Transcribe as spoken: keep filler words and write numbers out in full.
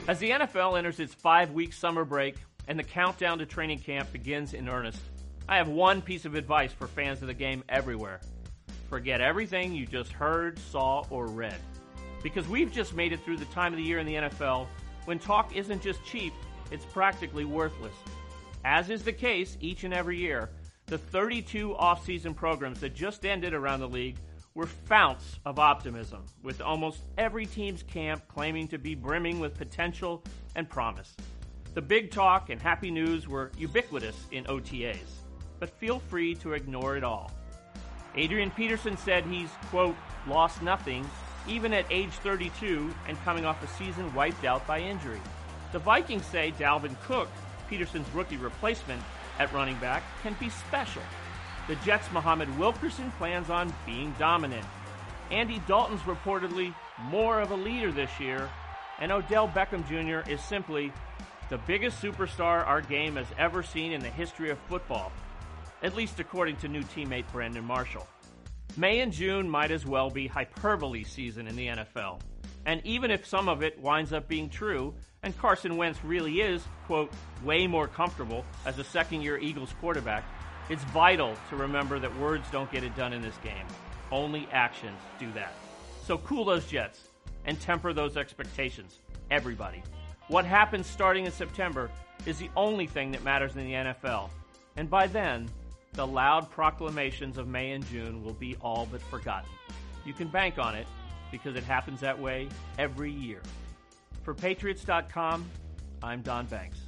As the N F L enters its five-week summer break and the countdown to training camp begins in earnest, I have one piece of advice for fans of the game everywhere. Forget everything you just heard, saw, or read. Because we've just made it through the time of the year in the N F L when talk isn't just cheap, it's practically worthless. As is the case each and every year, the thirty-two off-season programs that just ended around the league were founts of optimism, with almost every team's camp claiming to be brimming with potential and promise. The big talk and happy news were ubiquitous in O T As, but feel free to ignore it all. Adrian Peterson said he's, quote, lost nothing, even at age thirty-two and coming off a season wiped out by injury. The Vikings say Dalvin Cook, Peterson's rookie replacement at running back, can be special. The Jets' Muhammad Wilkerson plans on being dominant. Andy Dalton's reportedly more of a leader this year, and Odell Beckham Junior is simply the biggest superstar our game has ever seen in the history of football, at least according to new teammate Brandon Marshall. May and June might as well be hyperbole season in the N F L. And even if some of it winds up being true, and Carson Wentz really is, quote, way more comfortable as a second-year Eagles quarterback, it's vital to remember that words don't get it done in this game. Only actions do that. So cool those jets and temper those expectations, everybody. What happens starting in September is the only thing that matters in the N F L. And by then, the loud proclamations of May and June will be all but forgotten. You can bank on it, because it happens that way every year. For Patriots dot com, I'm Don Banks.